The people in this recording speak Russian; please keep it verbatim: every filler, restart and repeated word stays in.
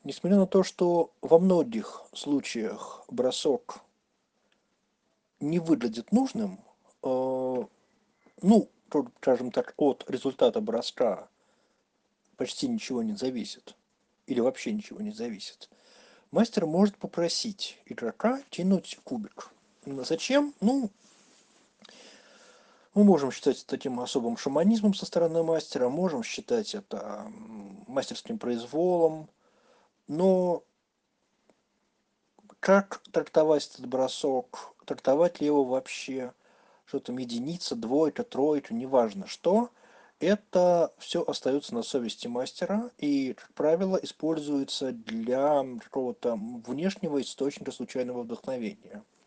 Несмотря на то, что во многих случаях бросок не выглядит нужным, э, ну, то скажем так, от результата броска почти ничего не зависит или вообще ничего не зависит, мастер может попросить игрока кинуть кубик. М, зачем? Ну, мы можем считать это таким особым шаманизмом со стороны мастера, можем считать это м, мастерским произволом, но как трактовать этот бросок, трактовать ли его вообще, что там единица, двойка, тройка, неважно что, это все остается на совести мастера и, как правило, используется для какого-то внешнего источника случайного вдохновения.